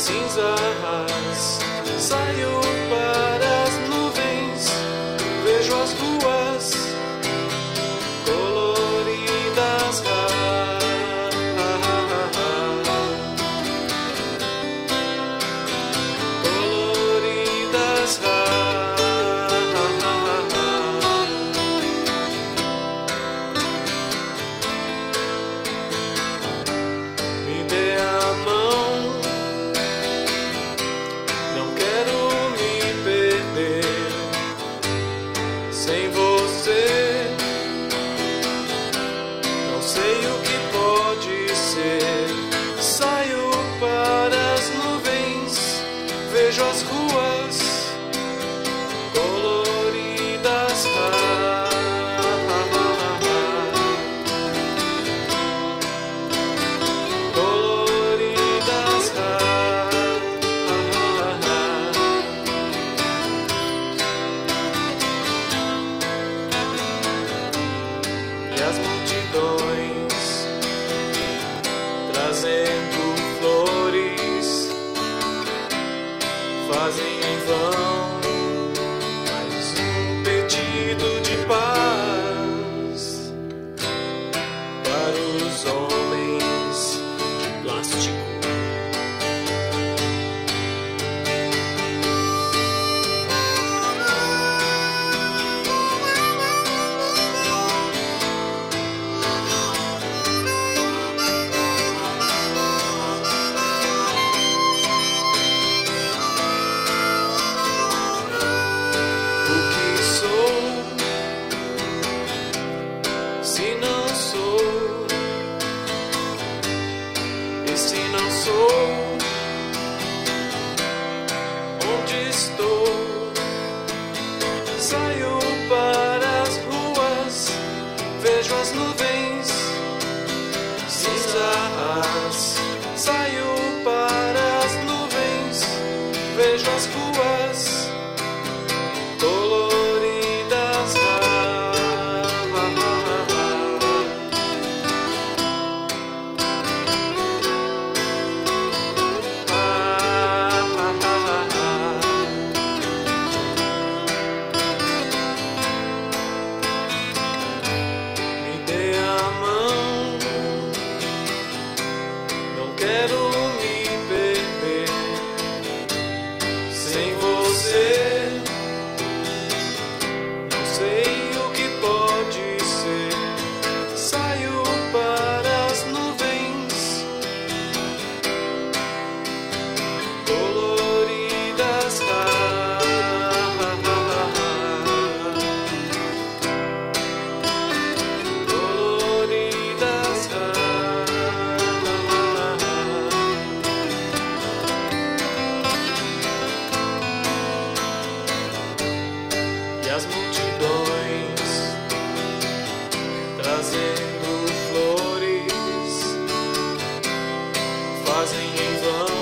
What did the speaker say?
cinzas. Saio para as nuvens, vejo as ruas coloridas. Coloridas. Me dê a mão, não quero me perder sem você. Não sei o que pode ser. Saio para as nuvens, vejo as ruas coloridas. Coloridas. E as multidões trazendo flores fazem em vão mais um pedido de paz para os homens de plástico. O que sou, se não sou? E se não sou, onde estou? Saio para as ruas, vejo as nuvens cinzas. Saio para as nuvens, vejo as ruas coloridas. Me dê a mão, não quero me perder sem você. Não sei o que pode ser. Saio para as nuvens coloridas. Coloridas. E as multidões trazendo flores fazem em vão